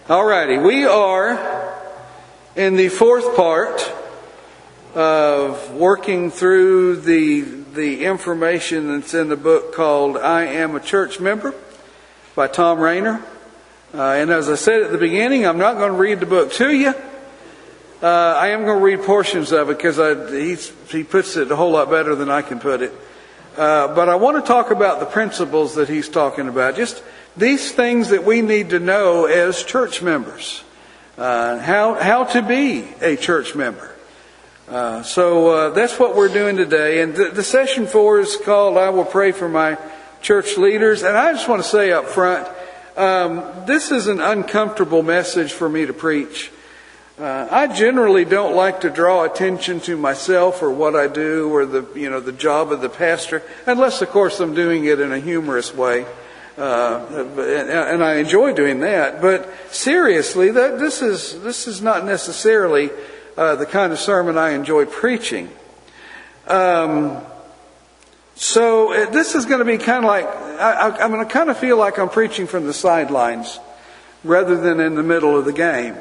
Alrighty, we are in the fourth part of working through the information that's in the book called I Am a Church Member by Thom Rainer. And as I said at the beginning, I'm not going to read the book to you. I am going to read portions of it because he puts it a whole lot better than I can put it. But I want to talk about the principles that he's talking about. Just these things that we need to know as church members. How to be a church member. So that's what we're doing today. And the session 4 is called I Will Pray for My Church Leaders. And I just want to say up front, this is an uncomfortable message for me to preach. I generally don't like to draw attention to myself or what I do or the job of the pastor, unless of course I'm doing it in a humorous way. And I enjoy doing that. But seriously, this is not necessarily the kind of sermon I enjoy preaching. So this is going to be kind of like, I'm going to kind of feel like I'm preaching from the sidelines rather than in the middle of the game.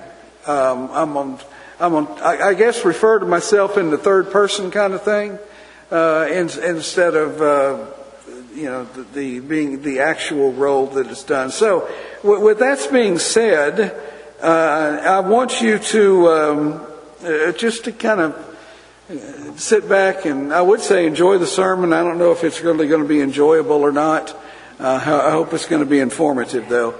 I guess refer to myself in the third person kind of thing, instead of, being the actual role that is done. So with that being said, I want you to, just to kind of sit back and I would say enjoy the sermon. I don't know if it's really going to be enjoyable or not. I hope it's going to be informative though.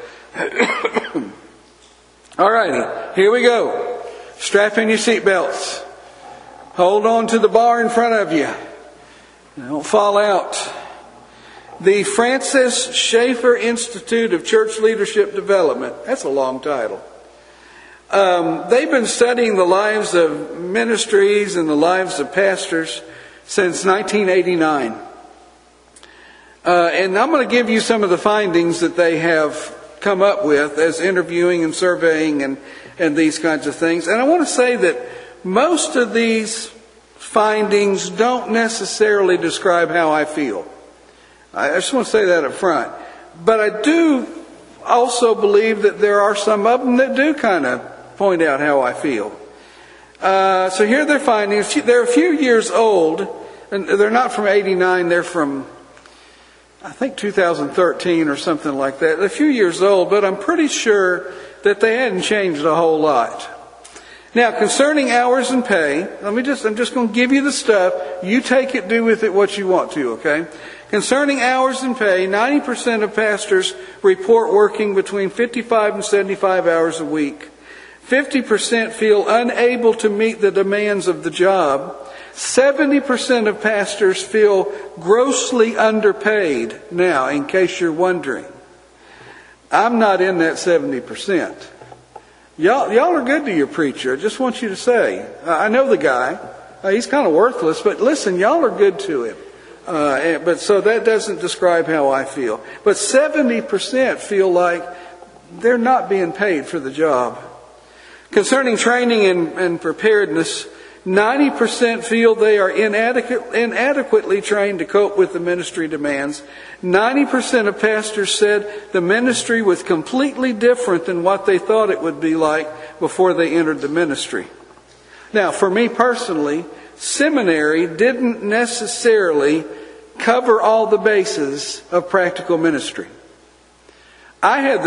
All righty, here we go. Strap in your seatbelts. Hold on to the bar in front of you. Don't fall out. The Francis Schaeffer Institute of Church Leadership Development. That's a long title. They've been studying the lives of ministries and the lives of pastors since 1989. And I'm going to give you some of the findings that they have come up with as interviewing and surveying and these kinds of things. And I want to say that most of these findings don't necessarily describe how I feel. I just want to say that up front. But I do also believe that there are some of them that do kind of point out how I feel. So here are their findings. They're a few years old, and they're not from 89, they're from, I think, 2013 or something like that. They're a few years old, but I'm pretty sure that they hadn't changed a whole lot. Now, concerning hours and pay, I'm just going to give you the stuff. You take it, do with it what you want to, okay? Concerning hours and pay, 90% of pastors report working between 55 and 75 hours a week. 50% feel unable to meet the demands of the job. 70% of pastors feel grossly underpaid. Now, in case you're wondering, I'm not in that 70%. Y'all are good to your preacher. I just want you to say, I know the guy. He's kind of worthless, but listen, y'all are good to him. But so that doesn't describe how I feel. But 70% feel like they're not being paid for the job. Concerning training and preparedness, 90% feel they are inadequately trained to cope with the ministry demands. 90% of pastors said the ministry was completely different than what they thought it would be like before they entered the ministry. Now, for me personally, seminary didn't necessarily cover all the bases of practical ministry. I had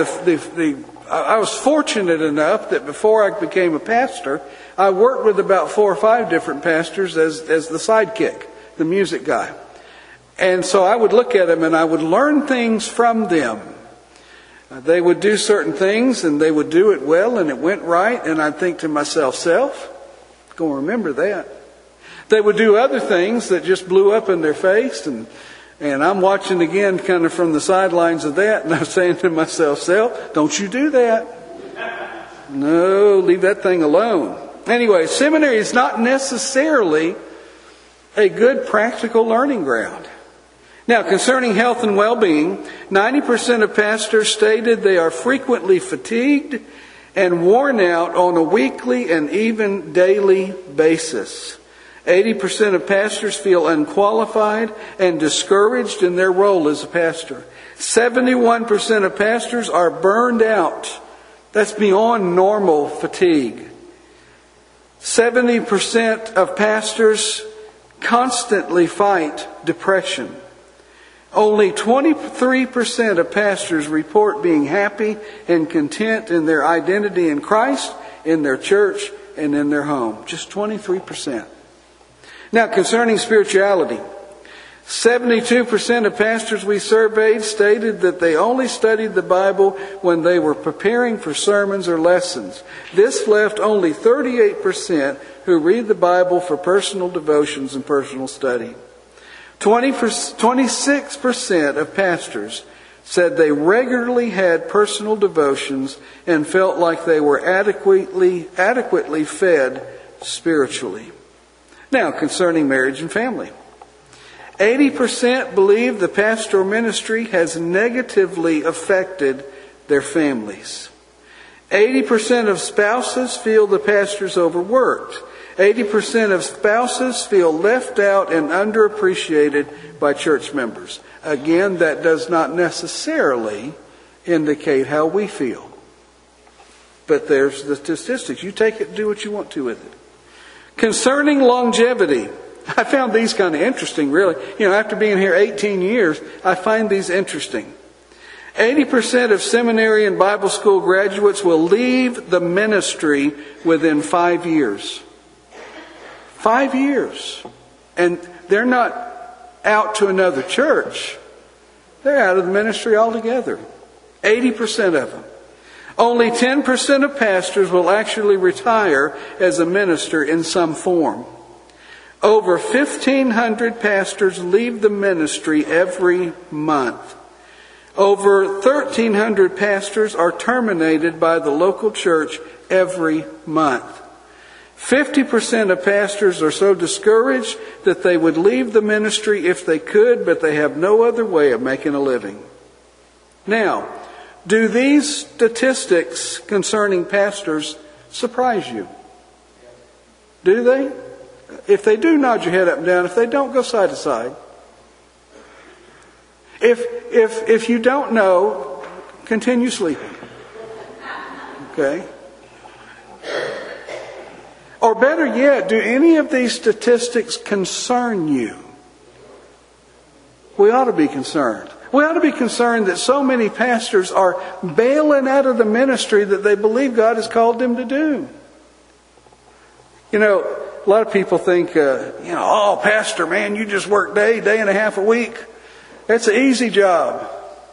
I was fortunate enough that before I became a pastor, I worked with about 4 or 5 different pastors as the sidekick, the music guy. And so I would look at them and I would learn things from them. They would do certain things and they would do it well and it went right. And I'd think to myself, going to remember that. They would do other things that just blew up in their face, and I'm watching again kind of from the sidelines of that, and I'm saying to myself, don't you do that. No, leave that thing alone. Anyway, seminary is not necessarily a good practical learning ground. Now, concerning health and well-being, 90% of pastors stated they are frequently fatigued and worn out on a weekly and even daily basis. 80% of pastors feel unqualified and discouraged in their role as a pastor. 71% of pastors are burned out That's beyond normal fatigue. 70% of pastors constantly fight depression. Only 23% of pastors report being happy and content in their identity in Christ, in their church, and in their home. Just 23%. Now, concerning spirituality, 72% of pastors we surveyed stated that they only studied the Bible when they were preparing for sermons or lessons. This left only 38% who read the Bible for personal devotions and personal study. 26% of pastors said they regularly had personal devotions and felt like they were adequately fed spiritually. Now, concerning marriage and family. 80% believe the pastoral ministry has negatively affected their families. 80% of spouses feel the pastor's overworked. 80% of spouses feel left out and underappreciated by church members. Again, that does not necessarily indicate how we feel. But there's the statistics. You take it and do what you want to with it. Concerning longevity, I found these kind of interesting, really. After being here 18 years, I find these interesting. 80% of seminary and Bible school graduates will leave the ministry within 5 years. 5 years. And they're not out to another church. They're out of the ministry altogether. 80% of them. Only 10% of pastors will actually retire as a minister in some form. Over 1,500 pastors leave the ministry every month. Over 1,300 pastors are terminated by the local church every month. 50% of pastors are so discouraged that they would leave the ministry if they could, but they have no other way of making a living. Now, do these statistics concerning pastors surprise you? Do they? If they do, nod your head up and down. If they don't, go side to side. If you don't know, continue sleeping. Okay? Or better yet, do any of these statistics concern you? We ought to be concerned. We ought to be concerned that so many pastors are bailing out of the ministry that they believe God has called them to do. A lot of people think, oh, pastor, man, you just work day and a half a week. That's an easy job.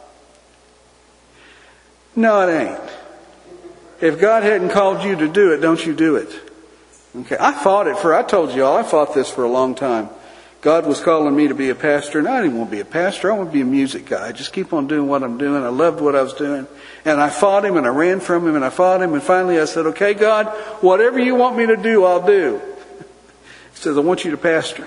No, it ain't. If God hadn't called you to do it, don't you do it. Okay, I fought this for a long time. God was calling me to be a pastor, and I didn't want to be a pastor. I want to be a music guy. Just keep on doing what I'm doing. I loved what I was doing. And I fought him, and I ran from him, and I fought him, and finally I said, okay, God, whatever you want me to do, I'll do. He says, I want you to pastor.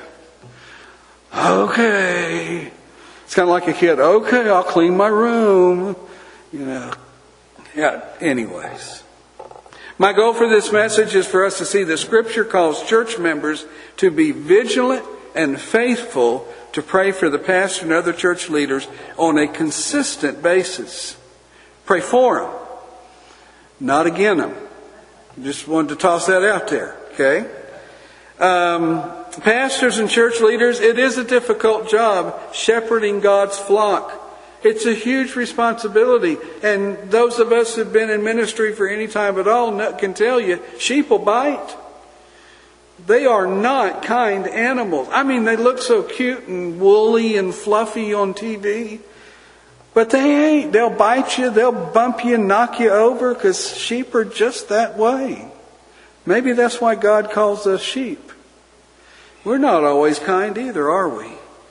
Okay. It's kind of like a kid. Okay, I'll clean my room. Yeah, anyways. My goal for this message is for us to see that Scripture calls church members to be vigilant and faithful to pray for the pastor and other church leaders on a consistent basis. Pray for them, not against them. Just wanted to toss that out there, okay? Pastors and church leaders, it is a difficult job shepherding God's flock. It's a huge responsibility. And those of us who've been in ministry for any time at all can tell you, sheep will bite. They are not kind animals. I mean, they look so cute and woolly and fluffy on TV. But they ain't. They'll bite you, they'll bump you and knock you over because sheep are just that way. Maybe that's why God calls us sheep. We're not always kind either, are we?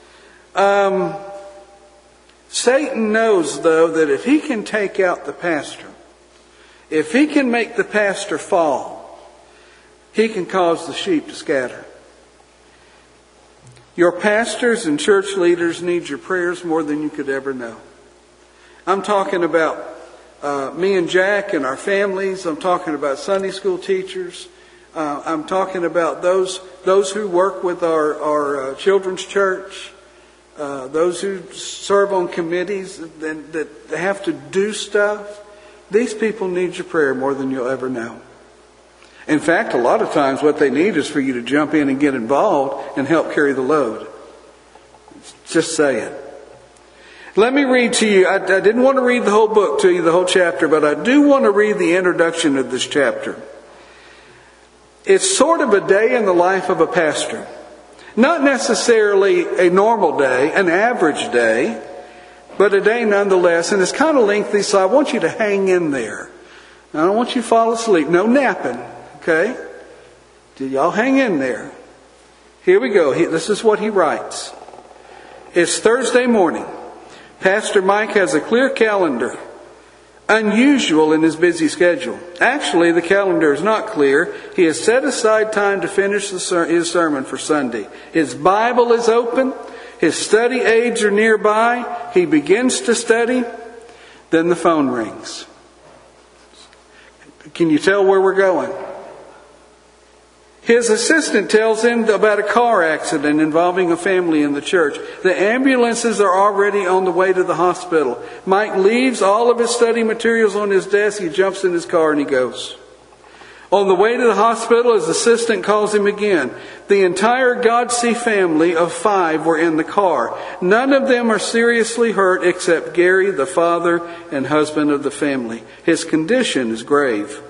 Satan knows, though, that if he can take out the pastor, if he can make the pastor fall, he can cause the sheep to scatter. Your pastors and church leaders need your prayers more than you could ever know. I'm talking about me and Jack and our families. I'm talking about Sunday school teachers. I'm talking about those who work with our children's church. Those who serve on committees that have to do stuff. These people need your prayer more than you'll ever know. In fact, a lot of times what they need is for you to jump in and get involved and help carry the load. Just saying. Let me read to you. I didn't want to read the whole book to you, the whole chapter, but I do want to read the introduction of this chapter. It's sort of a day in the life of a pastor. Not necessarily a normal day, an average day, but a day nonetheless. And it's kind of lengthy, so I want you to hang in there. I don't want you to fall asleep. No napping, okay? Y'all hang in there. Here we go. This is what he writes. It's Thursday morning. Pastor Mike has a clear calendar, unusual in his busy schedule. Actually, the calendar is not clear. He has set aside time to finish his sermon for Sunday. His Bible is open. His study aids are nearby. He begins to study. Then the phone rings. Can you tell where we're going? His assistant tells him about a car accident involving a family in the church. The ambulances are already on the way to the hospital. Mike leaves all of his study materials on his desk. He jumps in his car and he goes. On the way to the hospital, his assistant calls him again. The entire Godsey family of 5 were in the car. None of them are seriously hurt except Gary, the father and husband of the family. His condition is grave.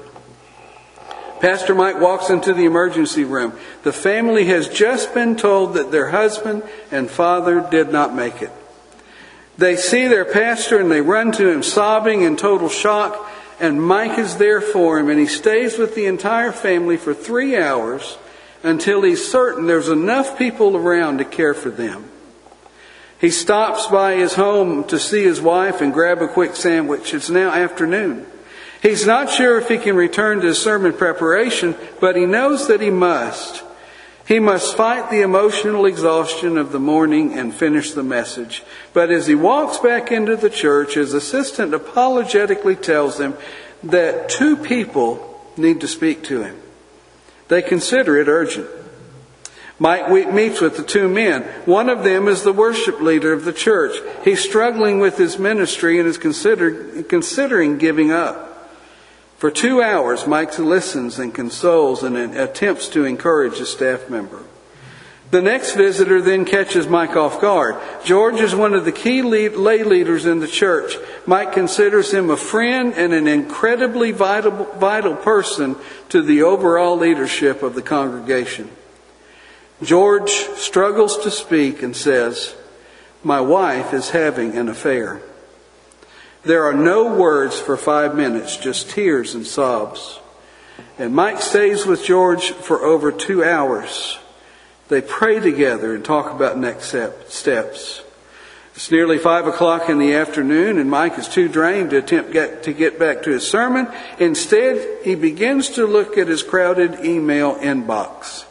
Pastor Mike walks into the emergency room. The family has just been told that their husband and father did not make it. They see their pastor and they run to him sobbing in total shock. And Mike is there for him, and he stays with the entire family for 3 hours until he's certain there's enough people around to care for them. He stops by his home to see his wife and grab a quick sandwich. It's now afternoon. He's not sure if he can return to his sermon preparation, but he knows that he must. He must fight the emotional exhaustion of the morning and finish the message. But as he walks back into the church, his assistant apologetically tells him that 2 people need to speak to him. They consider it urgent. Mike meets with the 2 men. One of them is the worship leader of the church. He's struggling with his ministry and is considering giving up. For 2 hours, Mike listens and consoles and attempts to encourage a staff member. The next visitor then catches Mike off guard. George is one of the key lay leaders in the church. Mike considers him a friend and an incredibly vital person to the overall leadership of the congregation. George struggles to speak and says, "My wife is having an affair." There are no words for 5 minutes, just tears and sobs. And Mike stays with George for over 2 hours. They pray together and talk about next steps. It's nearly 5 o'clock in the afternoon, and Mike is too drained to attempt to get back to his sermon. Instead, he begins to look at his crowded email inbox.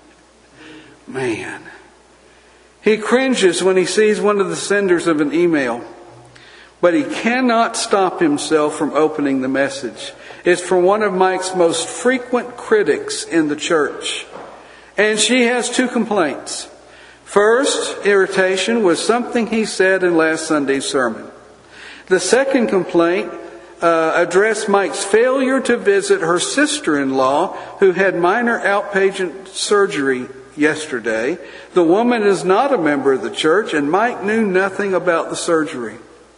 Man. He cringes when he sees one of the senders of an email. But he cannot stop himself from opening the message. It's from one of Mike's most frequent critics in the church. And she has 2 complaints. First, irritation with something he said in last Sunday's sermon. The second complaint addressed Mike's failure to visit her sister-in-law who had minor outpatient surgery yesterday. The woman is not a member of the church, and Mike knew nothing about the surgery.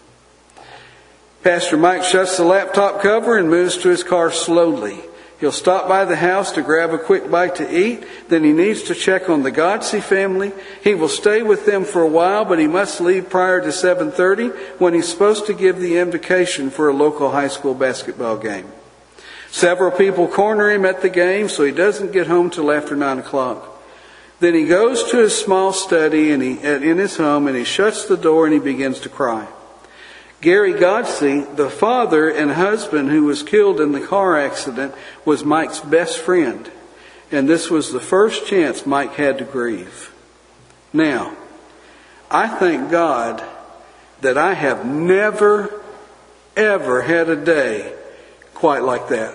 Pastor Mike shuts the laptop cover and moves to his car slowly. He'll stop by the house to grab a quick bite to eat. Then he needs to check on the Godsey family. He will stay with them for a while, but he must leave prior to 7:30 when he's supposed to give the invocation for a local high school basketball game. Several people corner him at the game, so he doesn't get home till after 9 o'clock. Then he goes to his small study in his home, and he shuts the door and he begins to cry. Gary Godsey, the father and husband who was killed in the car accident, was Mike's best friend. And this was the first chance Mike had to grieve. Now, I thank God that I have never, ever had a day quite like that.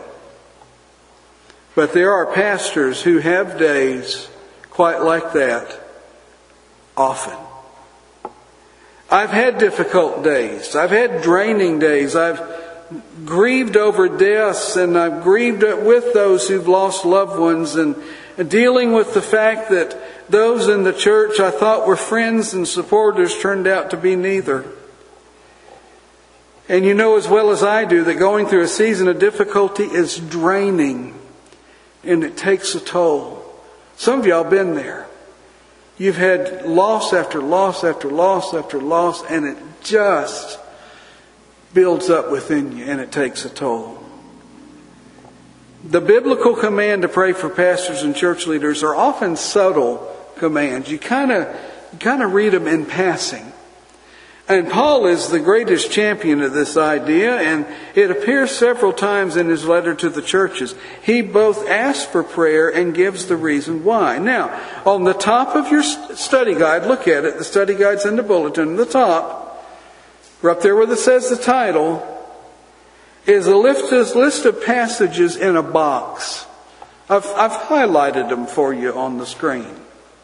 But there are pastors who have days quite like that often. I've had difficult days. I've had draining days. I've grieved over deaths, and I've grieved with those who've lost loved ones, and dealing with the fact that those in the church I thought were friends and supporters turned out to be neither. And you know as well as I do that going through a season of difficulty is draining, and it takes a toll. Some of y'all been there. You've had loss after loss after loss after loss, and it just builds up within you, and it takes a toll. The biblical command to pray for pastors and church leaders are often subtle commands. You kind of read them in passing. And Paul is the greatest champion of this idea, and it appears several times in his letter to the churches. He both asks for prayer and gives the reason why. Now, on the top of your study guide, look at it. The study guide's in the bulletin. The top, right up there where it says the title, is a list of passages in a box. I've highlighted them for you on the screen.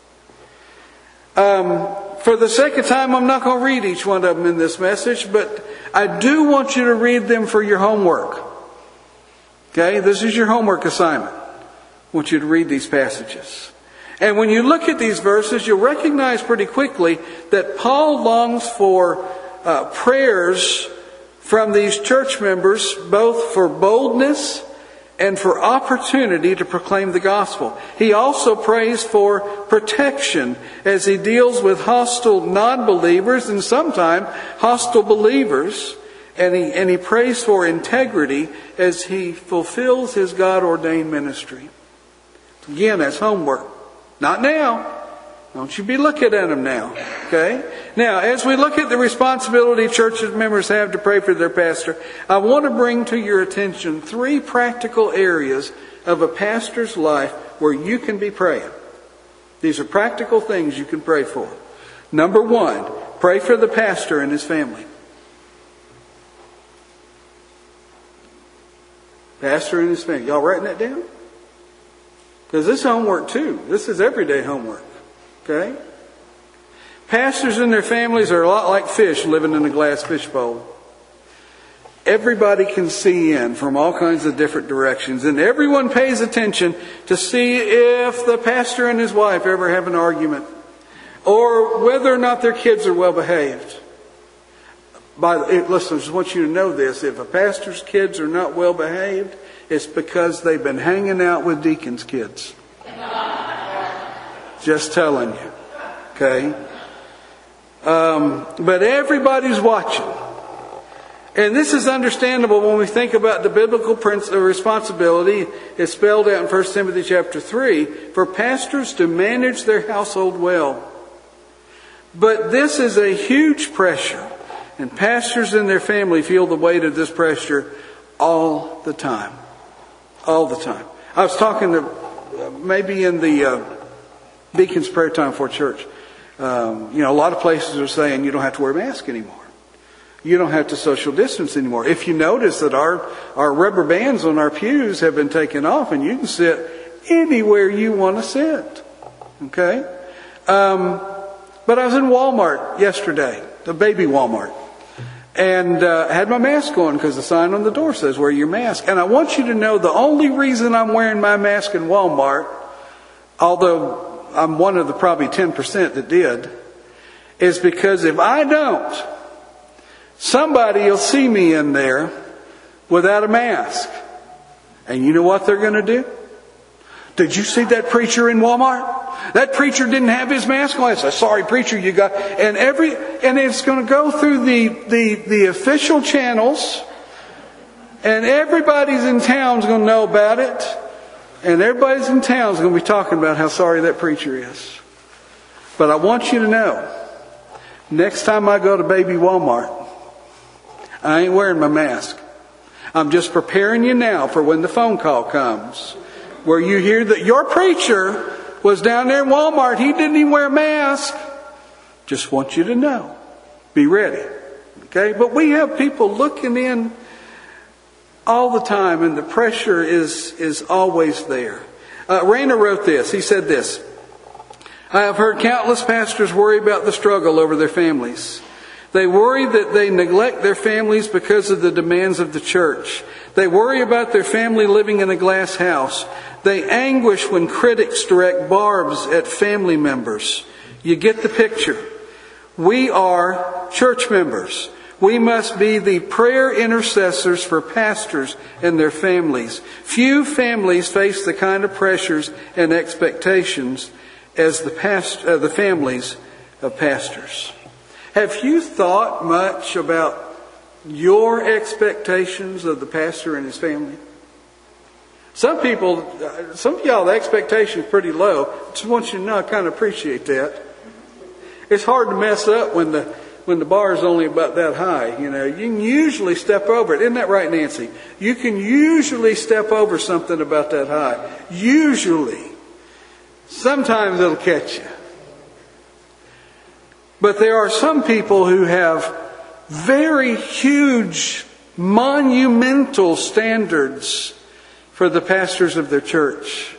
For the sake of time, I'm not going to read each one of them in this message, but I do want you to read them for your homework. Okay? This is your homework assignment. I want you to read these passages. And when you look at these verses, you'll recognize pretty quickly that Paul longs for prayers from these church members, both for boldness and for opportunity to proclaim the gospel. He also prays for protection as he deals with hostile non-believers and sometimes hostile believers. And he prays for integrity as he fulfills his God-ordained ministry. Again, that's homework. Not now. Don't you be looking at them now. Okay? Now, as we look at the responsibility church members have to pray for their pastor, I want to bring to your attention 3 practical areas of a pastor's life where you can be praying. These are practical things you can pray for. Number 1, pray for the pastor and his family. Pastor and his family. Y'all writing that down? Because this is homework too. This is everyday homework. Okay? Pastors and their families are a lot like fish living in a glass fishbowl. Everybody can see in from all kinds of different directions, and everyone pays attention to see if the pastor and his wife ever have an argument, or whether or not their kids are well behaved. Listen, I just want you to know this. If a pastor's kids are not well behaved, it's because they've been hanging out with deacons' kids. Just telling you. Okay? But everybody's watching. And this is understandable when we think about the biblical responsibility. It's spelled out in 1 Timothy chapter 3 for pastors to manage their household well. But this is a huge pressure. And pastors and their family feel the weight of this pressure all the time. All the time. I was talking to maybe in the Deacon's Prayer Time for Church. A lot of places are saying you don't have to wear a mask anymore. You don't have to social distance anymore. If you notice that our rubber bands on our pews have been taken off and you can sit anywhere you want to sit. Okay? But I was in Walmart yesterday, the baby Walmart. And had my mask on because the sign on the door says wear your mask. And I want you to know the only reason I'm wearing my mask in Walmart, although I'm one of the probably 10% that did, is because if I don't, somebody will see me in there without a mask. And you know what they're going to do? Did you see that preacher in Walmart? That preacher didn't have his mask on. I said, sorry, preacher, you got... And it's going to go through the official channels, and everybody's in town's going to know about it. And everybody's in town is going to be talking about how sorry that preacher is. But I want you to know, next time I go to baby Walmart, I ain't wearing my mask. I'm just preparing you now for when the phone call comes, where you hear that your preacher was down there in Walmart. He didn't even wear a mask. Just want you to know. Be ready. Okay? But we have people looking in all the time, and the pressure is always there. Rayner wrote this. He said this: I have heard countless pastors worry about the struggle over their families. They worry that they neglect their families because of the demands of the church. They worry about their family living in a glass house. They anguish when critics direct barbs at family members. You get the picture. We are church members. We must be the prayer intercessors for pastors and their families. Few families face the kind of pressures and expectations as the families of pastors. Have you thought much about your expectations of the pastor and his family? Some of y'all, the expectation is pretty low. Just want you to know I kind of appreciate that. It's hard to mess up when the bar is only about that high. You can usually step over it. Isn't that right, Nancy? You can usually step over something about that high. Usually. Sometimes it'll catch you. But there are some people who have very huge, monumental standards for the pastors of their church.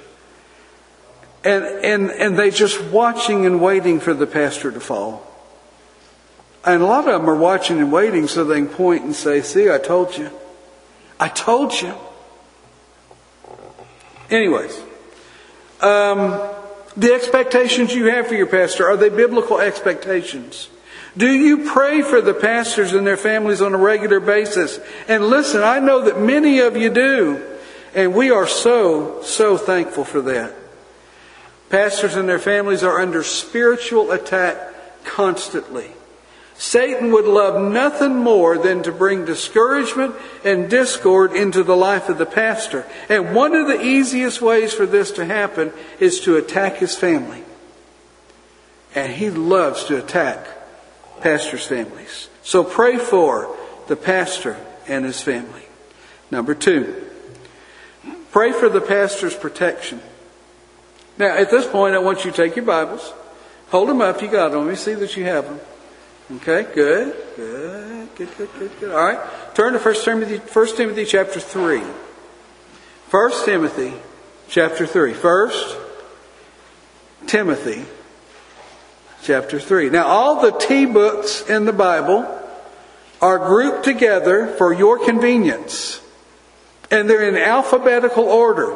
And they just watching and waiting for the pastor to fall. And a lot of them are watching and waiting so they can point and say, see, I told you. I told you. Anyways, the expectations you have for your pastor, are they biblical expectations? Do you pray for the pastors and their families on a regular basis? And listen, I know that many of you do. And we are so thankful for that. Pastors and their families are under spiritual attack constantly. Satan would love nothing more than to bring discouragement and discord into the life of the pastor. And one of the easiest ways for this to happen is to attack his family. And he loves to attack pastors' families. So pray for the pastor and his family. Number 2, pray for the pastor's protection. Now, at this point, I want you to take your Bibles. Hold them up. You got them. Let me see that you have them. Okay, good. All right. Turn to 1 Timothy chapter 3. 1 Timothy chapter 3. 1 Timothy chapter 3. Now, all the T books in the Bible are grouped together for your convenience. And they're in alphabetical order.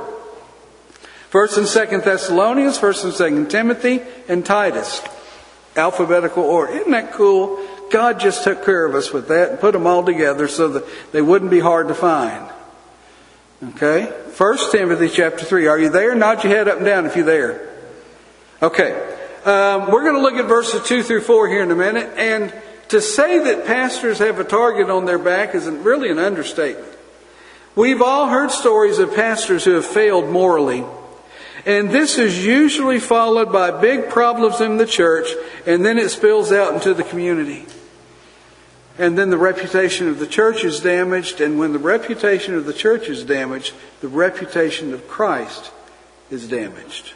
1st and 2nd Thessalonians, 1st and 2nd Timothy, and Titus. Alphabetical order. Isn't that cool? God just took care of us with that and put them all together so that they wouldn't be hard to find. Okay? 1 Timothy chapter 3. Are you there? Nod your head up and down if you're there. Okay. We're going to look at verses 2 through 4 here in a minute. And to say that pastors have a target on their back is really an understatement. We've all heard stories of pastors who have failed morally. And this is usually followed by big problems in the church, and then it spills out into the community. And then the reputation of the church is damaged, and when the reputation of the church is damaged, the reputation of Christ is damaged.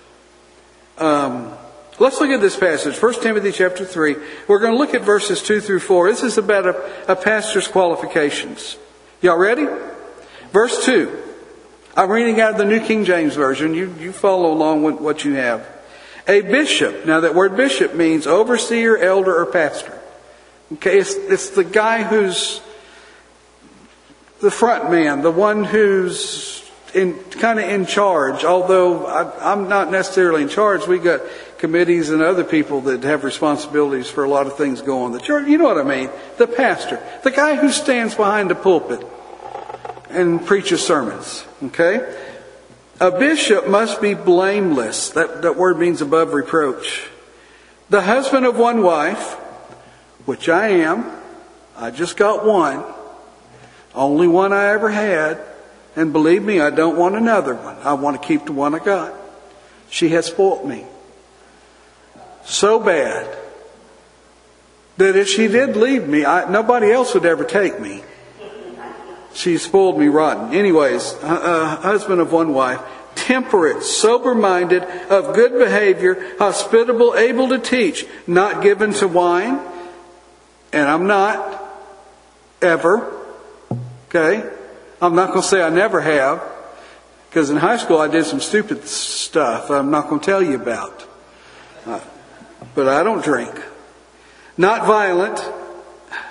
Let's look at this passage, 1 Timothy chapter 3. We're going to look at verses 2 through 4. This is about a pastor's qualifications. Y'all ready? Verse 2. I'm reading out of the New King James Version. You follow along with what you have. A bishop. Now that word bishop means overseer, elder, or pastor. Okay, it's the guy who's the front man, the one who's kind of in charge. Although I'm not necessarily in charge. We got committees and other people that have responsibilities for a lot of things going on in the church. You know what I mean? The pastor. The guy who stands behind the pulpit and preaches sermons. Okay? A bishop must be blameless. That word means above reproach. The husband of one wife, which I am. I just got one. Only one I ever had. And believe me, I don't want another one. I want to keep the one I got. She has spoilt me so bad that if she did leave me, nobody else would ever take me. She spoiled me rotten. Anyways, husband of one wife, temperate, sober-minded, of good behavior, hospitable, able to teach, not given to wine. And I'm not, ever. Okay? I'm not going to say I never have. Because in high school I did some stupid stuff I'm not going to tell you about. But I don't drink. Not violent.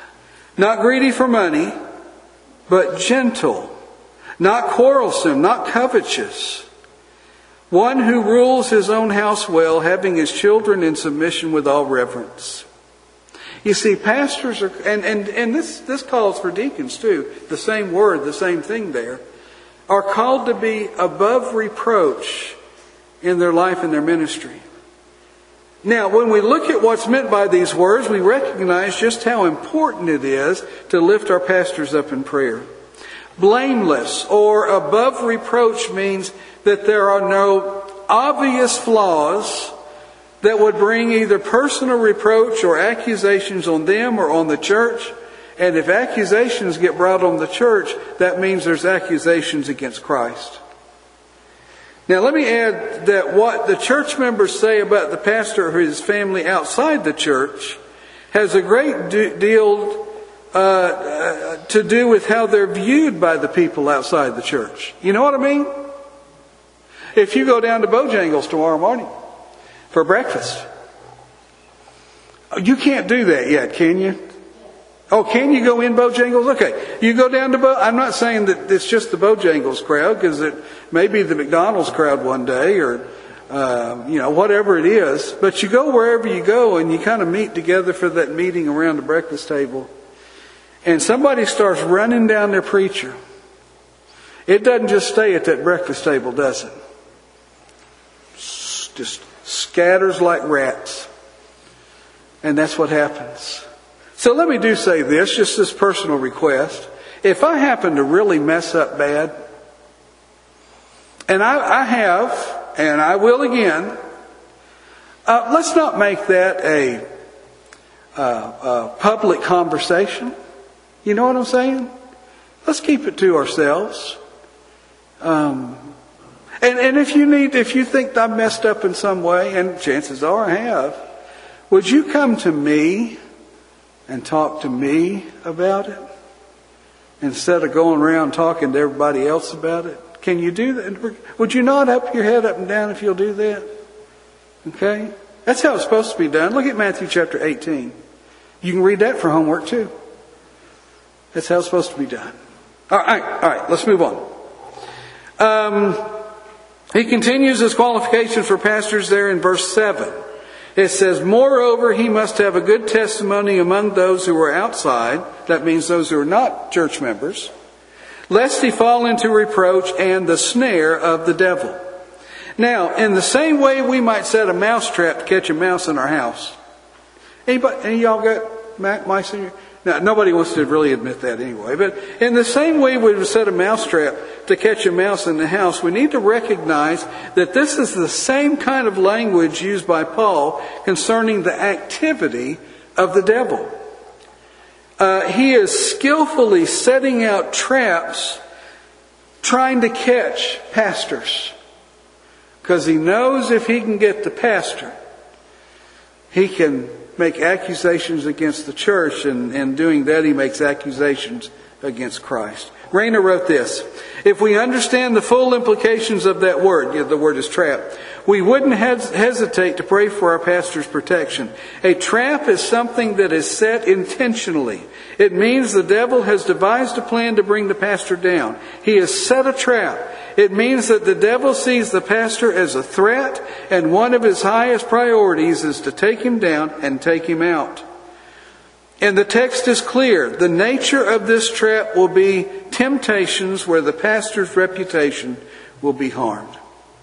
not greedy for money, but gentle, not quarrelsome, not covetous, one who rules his own house well, having his children in submission with all reverence. You see, pastors are, and this calls for deacons too, the same word, the same thing there, are called to be above reproach in their life and their ministry. Now, when we look at what's meant by these words, we recognize just how important it is to lift our pastors up in prayer. Blameless or above reproach means that there are no obvious flaws that would bring either personal reproach or accusations on them or on the church. And if accusations get brought on the church, that means there's accusations against Christ. Now let me add that what the church members say about the pastor or his family outside the church has a great deal to do with how they're viewed by the people outside the church. You know what I mean? If you go down to Bojangles tomorrow morning for breakfast, you can't do that yet, can you? Oh, can you go in Bojangles? Okay, you go down to I'm not saying that it's just the Bojangles crowd, because it may be the McDonald's crowd one day, or whatever it is. But you go wherever you go, and you kind of meet together for that meeting around the breakfast table. And somebody starts running down their preacher. It doesn't just stay at that breakfast table, does it? Just scatters like rats. And that's what happens. So let me do say this, just this personal request. If I happen to really mess up bad, and I have, and I will again, let's not make that a public conversation. You know what I'm saying? Let's keep it to ourselves. And if you think I've messed up in some way, and chances are I have, would you come to me and talk to me about it instead of going around talking to everybody else about it? Can you do that? Would you nod up your head up and down if you'll do that? Okay? That's how it's supposed to be done. Look at Matthew chapter 18. You can read that for homework too. That's how it's supposed to be done. All right, let's move on. He continues his qualification for pastors there in verse 7. It says, moreover, he must have a good testimony among those who are outside. That means those who are not church members. Lest he fall into reproach and the snare of the devil. Now, in the same way we might set a mouse trap to catch a mouse in our house. Any of y'all got mice in your... Now, nobody wants to really admit that anyway. But in the same way we would set a mouse trap to catch a mouse in the house, we need to recognize that this is the same kind of language used by Paul concerning the activity of the devil. He is skillfully setting out traps trying to catch pastors. Because he knows if he can get the pastor, he can make accusations against the church, and in doing that he makes accusations against Christ. Rayner wrote this: if we understand the full implications of that word, the word is trap, we wouldn't hesitate to pray for our pastor's protection. A trap is something that is set intentionally. It means the devil has devised a plan to bring the pastor down. He has set a trap. It means that the devil sees the pastor as a threat, and one of his highest priorities is to take him down and take him out. And the text is clear. The nature of this trap will be temptations where the pastor's reputation will be harmed.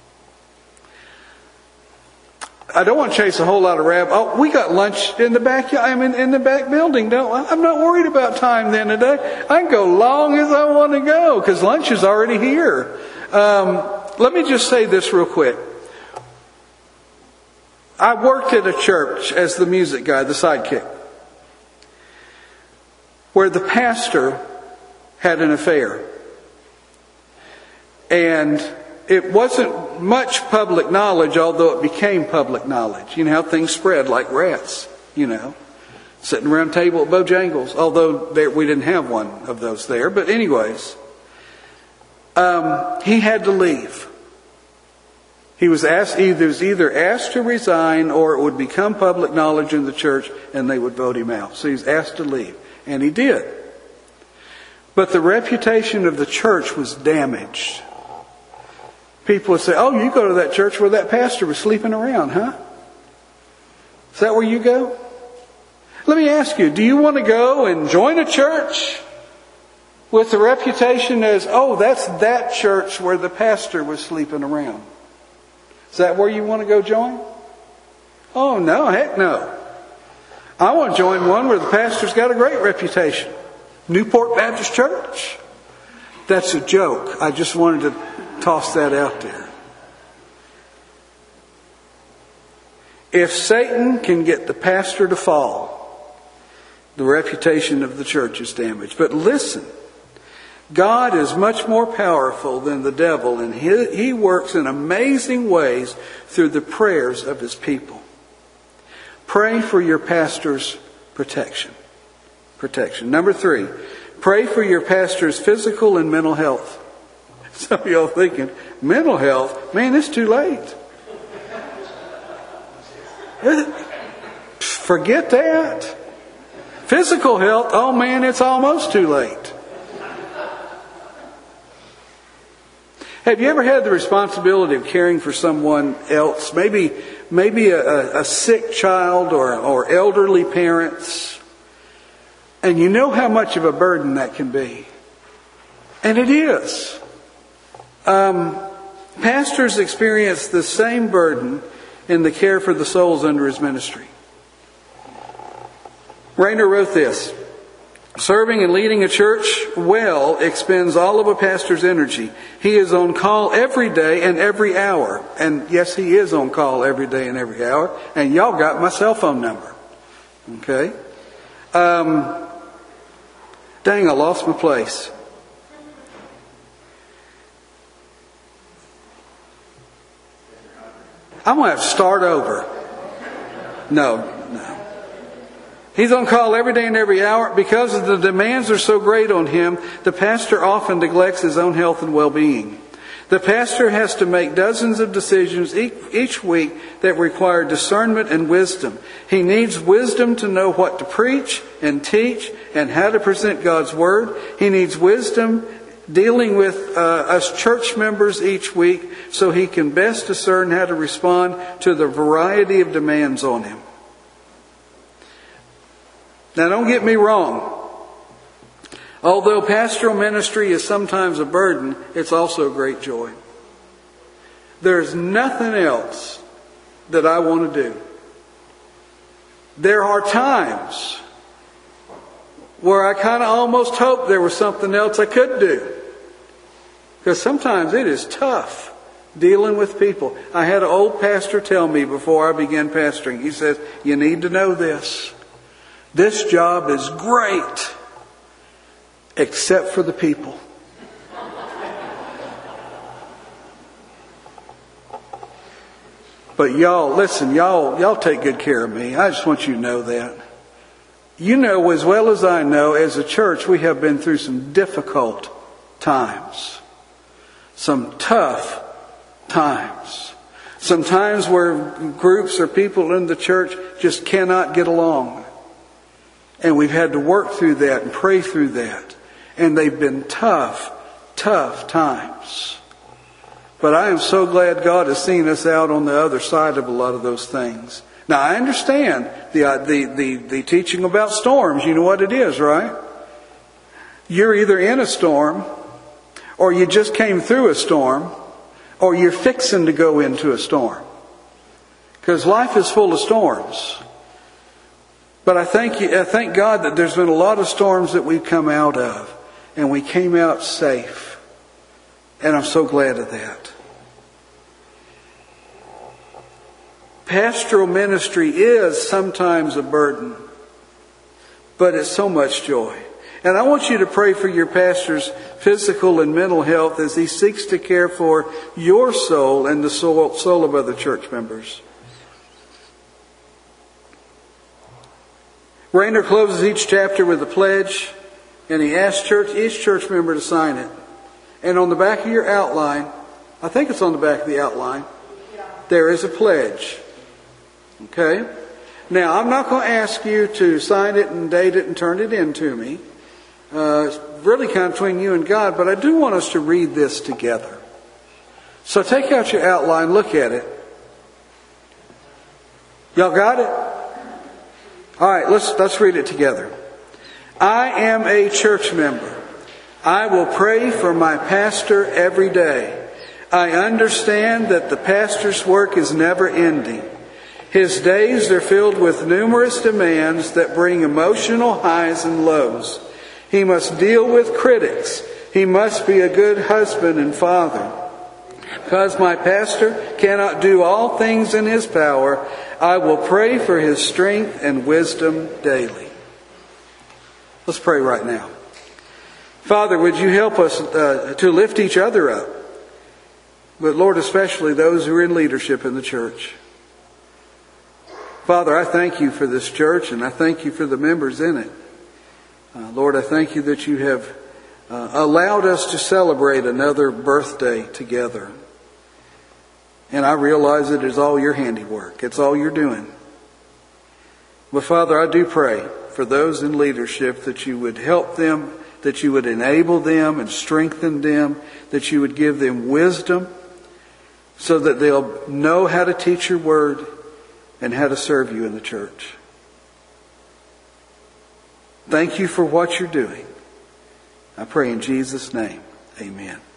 I don't want to chase a whole lot of rabbits. Oh, we got lunch in the back. In the back building, don't I? I'm not worried about time then today. I can go long as I want to go because lunch is already here. Let me just say this real quick. I worked at a church as the music guy, the sidekick, where the pastor had an affair. And it wasn't much public knowledge, although it became public knowledge. You know how things spread like rats, sitting around a table at Bojangles, although we didn't have one of those there. But anyways, he had to leave. He was either asked to resign, or it would become public knowledge in the church and they would vote him out. So he was asked to leave. And he did. But the reputation of the church was damaged. People would say, oh, you go to that church where that pastor was sleeping around, huh? Is that where you go? Let me ask you, do you want to go and join a church with the reputation as, oh, that's that church where the pastor was sleeping around? Is that where you want to go join? Oh, no, heck no. I want to join one where the pastor's got a great reputation. Newport Baptist Church. That's a joke. I just wanted to toss that out there. If Satan can get the pastor to fall, the reputation of the church is damaged. But listen, God is much more powerful than the devil, and He works in amazing ways through the prayers of His people. Pray for your pastor's protection. Number 3, pray for your pastor's physical and mental health. Some of y'all thinking, mental health? Man, it's too late. Forget that. Physical health, oh man, it's almost too late. Have you ever had the responsibility of caring for someone else? Maybe a sick child or elderly parents. And you know how much of a burden that can be. And it is. Pastors experience the same burden in the care for the souls under his ministry. Rainer wrote this: serving and leading a church well expends all of a pastor's energy. He is on call every day and every hour. And yes, he is on call every day and every hour. And y'all got my cell phone number. Okay? Dang, I lost my place. I'm going to have to start over. No. He's on call every day and every hour. Because the demands are so great on him, the pastor often neglects his own health and well-being. The pastor has to make dozens of decisions each week that require discernment and wisdom. He needs wisdom to know what to preach and teach and how to present God's Word. He needs wisdom dealing with us church members each week so he can best discern how to respond to the variety of demands on him. Now, don't get me wrong. Although pastoral ministry is sometimes a burden, it's also a great joy. There's nothing else that I want to do. There are times where I kind of almost hope there was something else I could do. Because sometimes it is tough dealing with people. I had an old pastor tell me before I began pastoring, he says, you need to know this. This job is great, except for the people. But y'all, listen, y'all take good care of me. I just want you to know that. You know as well as I know, as a church, we have been through some difficult times. Some tough times. Some times where groups or people in the church just cannot get along. And we've had to work through that and pray through that. And they've been tough times. But I am so glad God has seen us out on the other side of a lot of those things. Now I understand the teaching about storms. You know what it is, right? You're either in a storm, or you just came through a storm, or you're fixing to go into a storm. Because life is full of storms. But I thank God that there's been a lot of storms that we've come out of. And we came out safe. And I'm so glad of that. Pastoral ministry is sometimes a burden. But it's so much joy. And I want you to pray for your pastor's physical and mental health as he seeks to care for your soul and the soul of other church members. Rainer closes each chapter with a pledge, and he asks each church member to sign it. And on the back of your outline, I think it's on the back of the outline, there is a pledge. Okay? Now, I'm not going to ask you to sign it and date it and turn it in to me. It's really kind of between you and God, but I do want us to read this together. So take out your outline, look at it. Y'all got it? All right, let's read it together. I am a church member. I will pray for my pastor every day. I understand that the pastor's work is never ending. His days are filled with numerous demands that bring emotional highs and lows. He must deal with critics. He must be a good husband and father. Because my pastor cannot do all things in his power, I will pray for his strength and wisdom daily. Let's pray right now. Father, would you help us to lift each other up? But Lord, especially those who are in leadership in the church. Father, I thank you for this church and I thank you for the members in it. Lord, I thank you that you have allowed us to celebrate another birthday together. And I realize it is all your handiwork. It's all you're doing. But Father, I do pray for those in leadership that you would help them, that you would enable them and strengthen them, that you would give them wisdom so that they'll know how to teach your word and how to serve you in the church. Thank you for what you're doing. I pray in Jesus' name. Amen.